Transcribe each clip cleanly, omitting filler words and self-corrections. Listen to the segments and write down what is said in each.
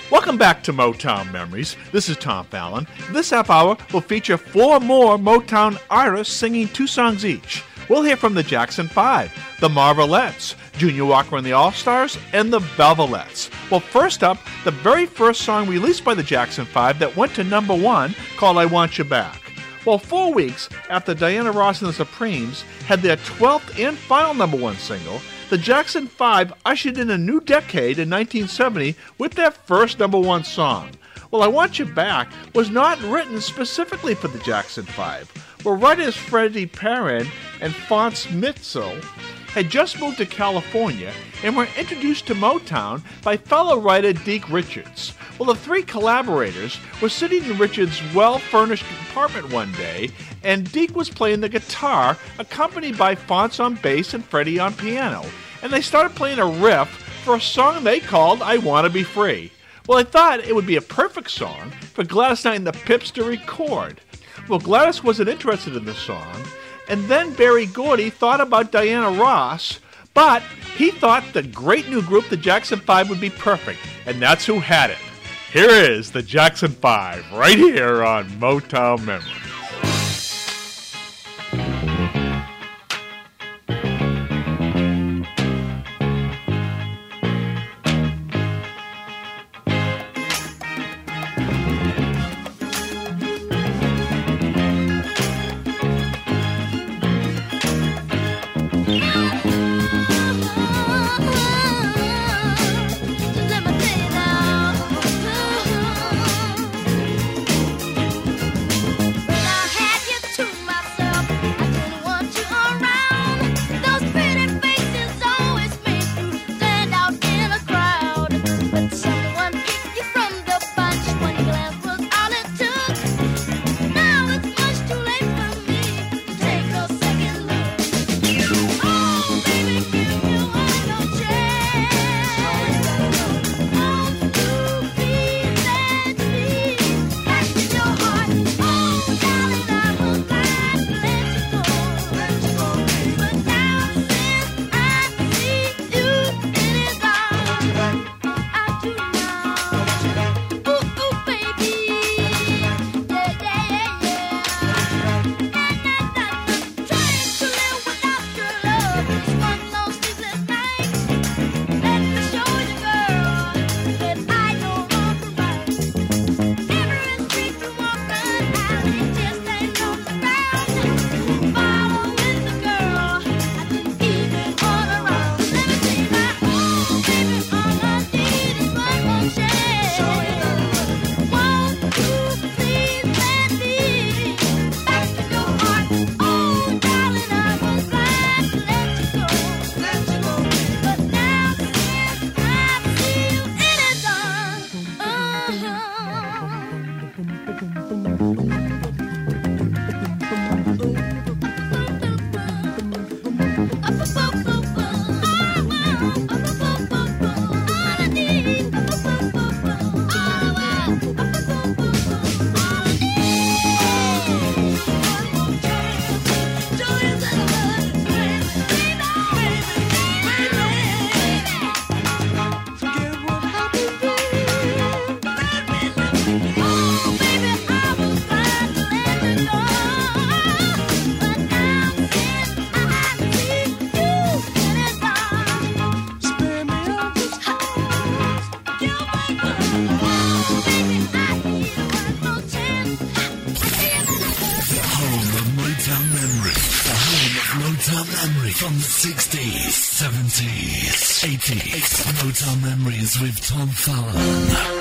Welcome back to Motown Memories. This is Tom Fallon. This half hour will feature 4 more Motown artists singing 2 songs each. We'll hear from the Jackson 5, the Marvelettes, Junior Walker and the All-Stars, and the Velvelettes. Well, first up, the very first song released by the Jackson 5 that went to number 1, called I Want You Back. Well, 4 weeks after Diana Ross and the Supremes had their 12th and final number 1 single, the Jackson 5 ushered in a new decade in 1970 with their first number 1 song. Well, I Want You Back was not written specifically for the Jackson 5. Well, writers Freddie Perrin and Fonz Mitzel had just moved to California and were introduced to Motown by fellow writer Deke Richards. Well, the 3 collaborators were sitting in Richards' well-furnished apartment one day, and Deke was playing the guitar, accompanied by Fonz on bass and Freddie on piano. And they started playing a riff for a song they called I Want to Be Free. Well, I thought it would be a perfect song for Gladys Knight and the Pips to record. Well, Gladys wasn't interested in the song, and then Berry Gordy thought about Diana Ross, but he thought the great new group, the Jackson 5, would be perfect, and that's who had it. Here is the Jackson 5, right here on Motown Memories. From the 60s, 70s, 80s. Motown Memories with Tom Fallon.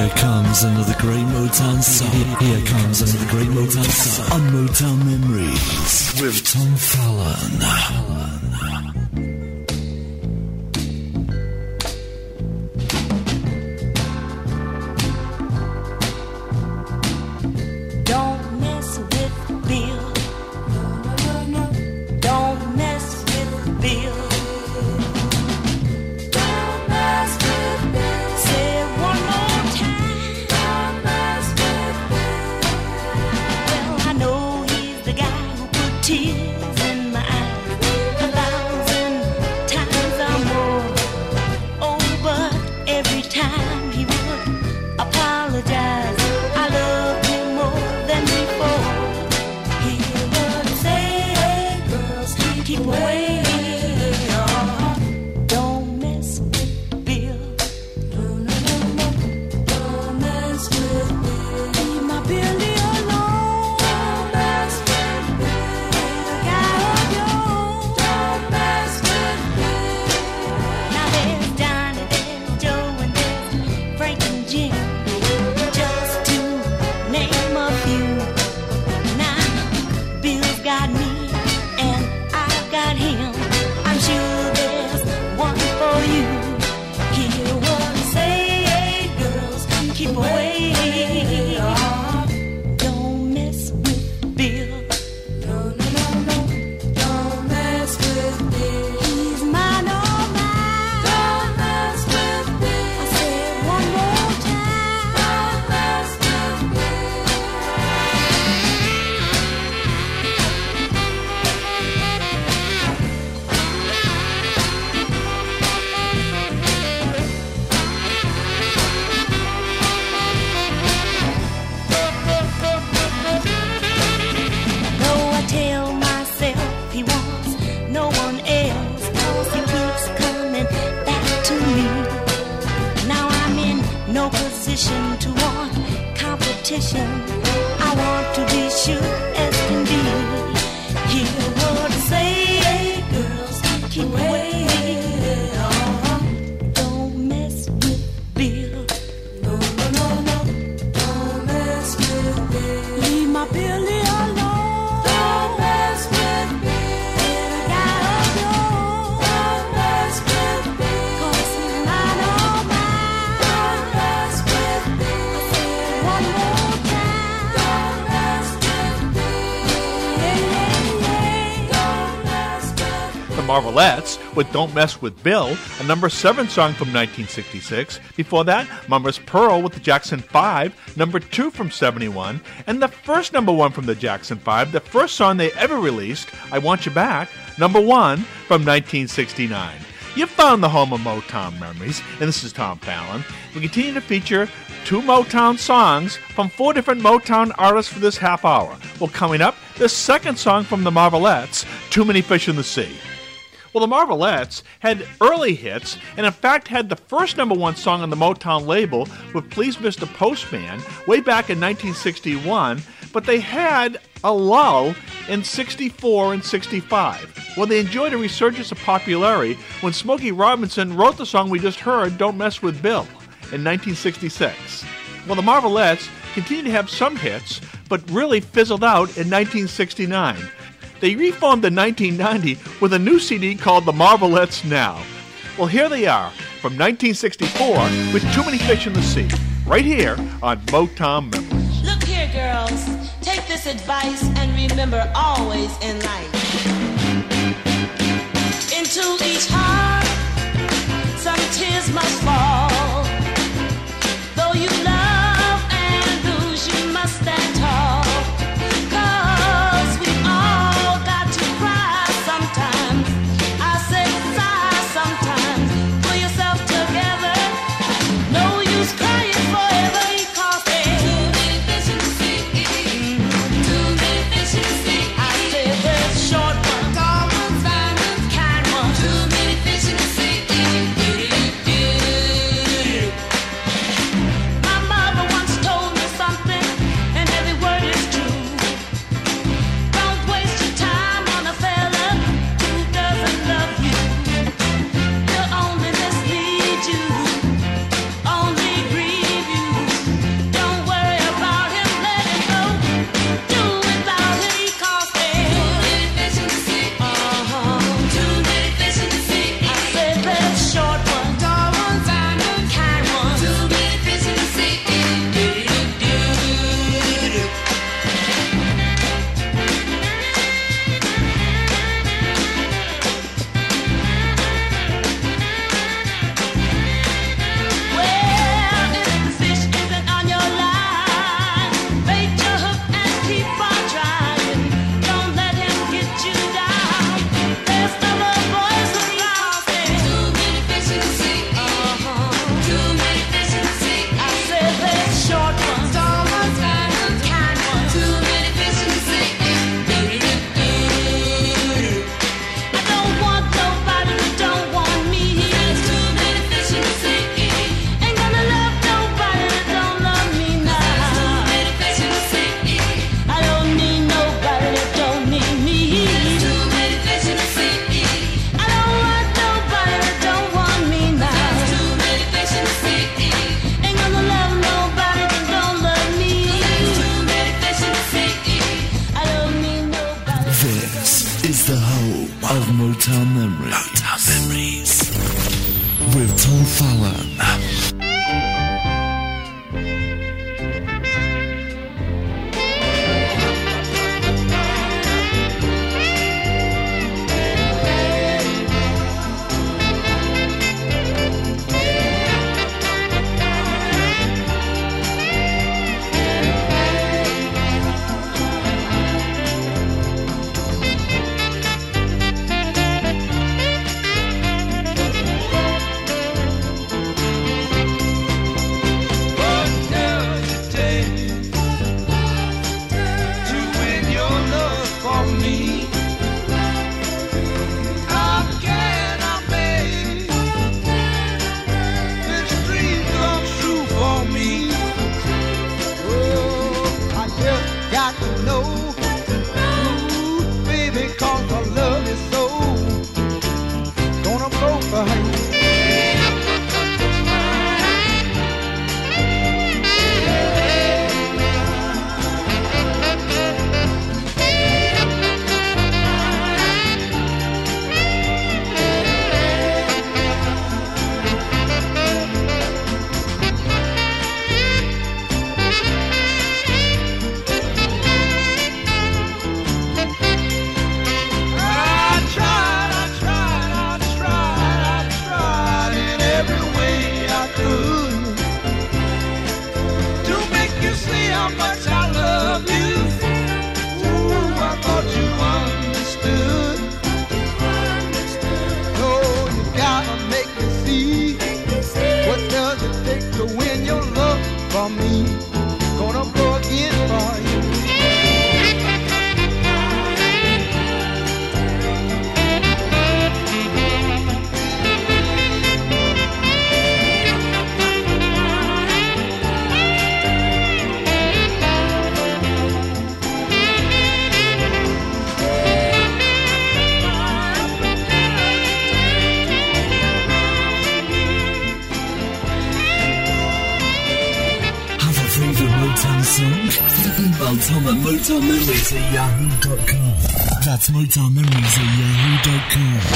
Here comes another great Motown song. Here comes another great Motown song on Motown Memories with Tom Fallon. Marvelettes with Don't Mess with Bill, a number 7 song from 1966. Before that, Mama's Pearl with the Jackson 5, number 2 from 71, and the first number 1 from the Jackson 5, the first song they ever released, I Want You Back, number 1 from 1969. You found the home of Motown Memories, and this is Tom Fallon. We continue to feature 2 Motown songs from 4 different Motown artists for this half hour. Well, coming up, the second song from the Marvelettes, Too Many Fish in the Sea. Well, the Marvelettes had early hits and, in fact, had the first number 1 song on the Motown label with Please Mr. Postman way back in 1961, but they had a lull in 64 and 65. Well, they enjoyed a resurgence of popularity when Smokey Robinson wrote the song we just heard, Don't Mess with Bill, in 1966. Well, the Marvelettes continued to have some hits, but really fizzled out in 1969. They reformed in 1990 with a new CD called The Marvelettes Now. Well, here they are from 1964 with Too Many Fish in the Sea, right here on Motown Memories. Look here, girls, take this advice and remember always in life. Into each heart, some tears must fall. Though you love and lose, you must stand tall. of Motown Memories. Motown Memories with Tom Fallon. Email Tom at MotownMemories@yahoo.com. That's MotownMemories@yahoo.com.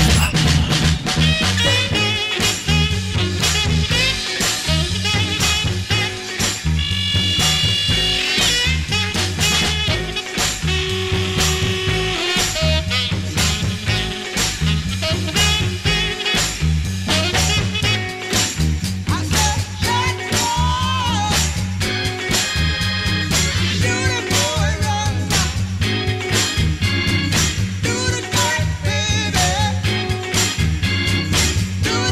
Do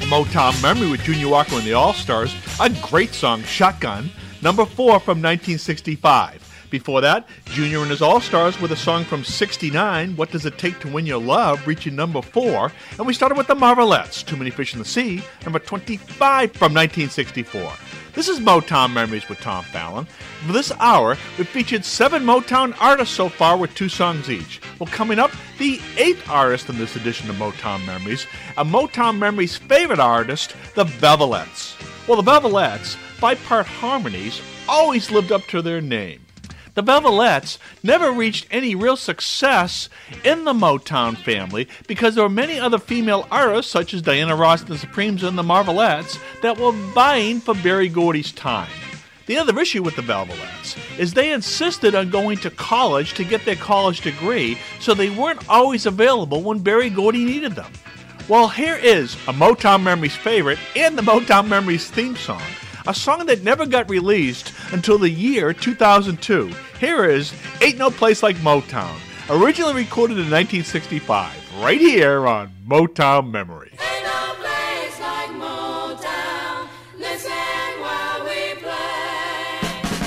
Motown Memory with Junior Walker and the All-Stars, a great song, Shotgun, number 4 from 1965. Before that, Junior and his All-Stars with a song from 69, What Does It Take to Win Your Love, reaching number 4. And we started with the Marvelettes, Too Many Fish in the Sea, number 25 from 1964. This is Motown Memories with Tom Fallon. For this hour, we've featured 7 Motown artists so far with 2 songs each. Well, coming up, the 8th artist in this edition of Motown Memories, a Motown Memories favorite artist, the Velvelettes. Well, the Velvelettes, 5-part harmonies, always lived up to their name. The Velvelettes never reached any real success in the Motown family because there were many other female artists, such as Diana Ross and the Supremes and the Marvelettes, that were vying for Berry Gordy's time. The other issue with the Velvelettes is they insisted on going to college to get their college degree, so they weren't always available when Berry Gordy needed them. Well, here is a Motown Memories favorite and the Motown Memories theme song, a song that never got released until the year 2002. Here is Ain't No Place Like Motown, originally recorded in 1965, right here on Motown Memory. Ain't no place like Motown. Listen while we play.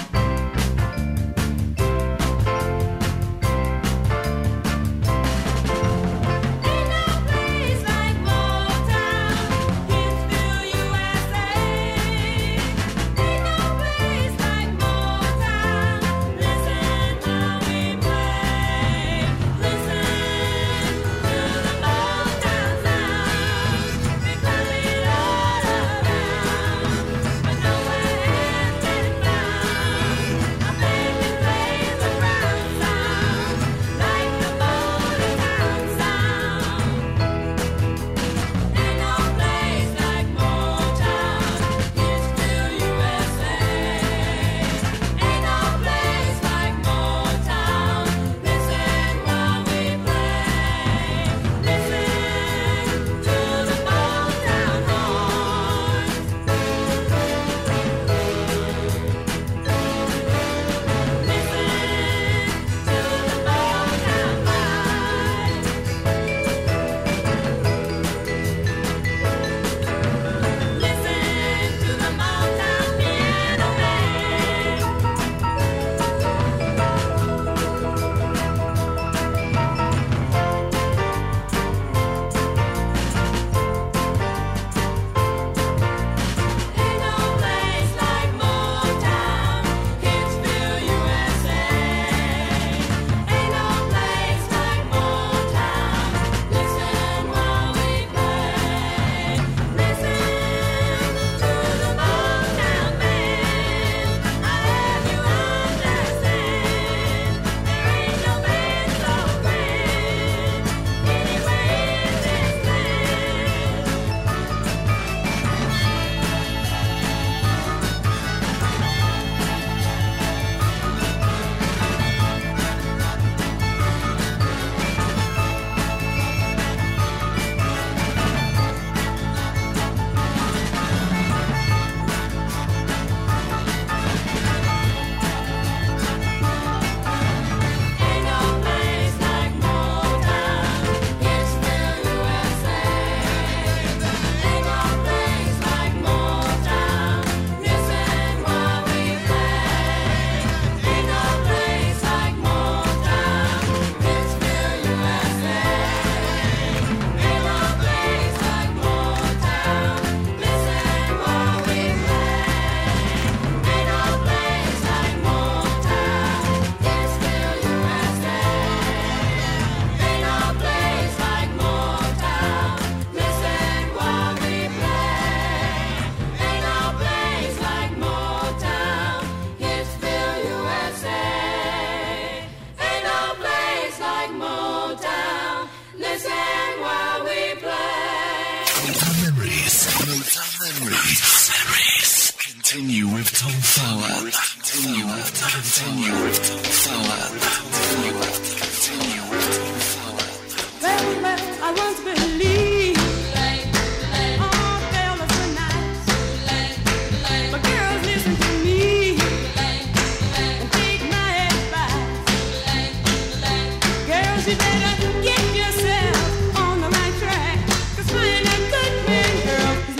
Ain't no place like Motown. Kidsville, USA. Ain't no place like Motown. Listen while we play. Listen to the Motown sound. We play it all around, but nowhere has been found. A baby plays a brown sound like the Motown sound. Ain't no place like Motown. Kidsville, USA. Ain't no place like Motown. Listen while we play. Listen to the Motown horns. Listen to the Motown piano man. Ain't no place like Motown, Kidsville, USA. Ain't no place like Motown. Listen while we play. Listen to the Motown band. I'll have you understand. There ain't no band so grand anywhere in this land. Ain't no place like Motown, Kidsville, USA. Ain't no place like Motown. Listen while we play. Ain't no place like Motown, Kidsville, USA. Ain't no place like Motown. Listen while we play. Ain't no place like Motown, Kidsville, USA. Ain't no place like Motown. Listen while we play. Ain't no place like Motown, Kidsville, USA. Ain't no place like Motown. Listen while we play. Motown Memories. Motown Memories. Continue with Tom Fallon. Continue with Tom Fallon. Well, I once believed all fellas were nice, but girls listen to me and take my advice. Girls, you better get yourself on the right track, 'cause finding a good man, girl, is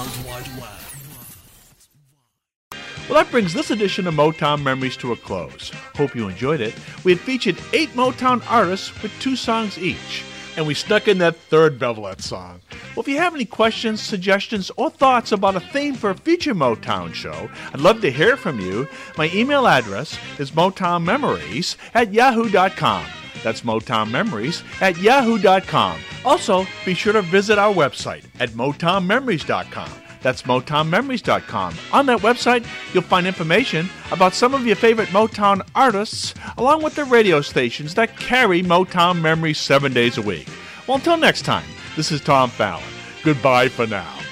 World Wide Web. Well, that brings this edition of Motown Memories to a close. Hope you enjoyed it. We had featured 8 Motown artists with 2 songs each, and we stuck in that third Bevelette song. Well, if you have any questions, suggestions, or thoughts about a theme for a future Motown show, I'd love to hear from you. My email address is motownmemories@yahoo.com. That's motownmemories@yahoo.com. Also, be sure to visit our website at motownmemories.com. That's motownmemories.com. On that website, you'll find information about some of your favorite Motown artists, along with the radio stations that carry Motown memories 7 days a week. Well, until next time, this is Tom Fallon. Goodbye for now.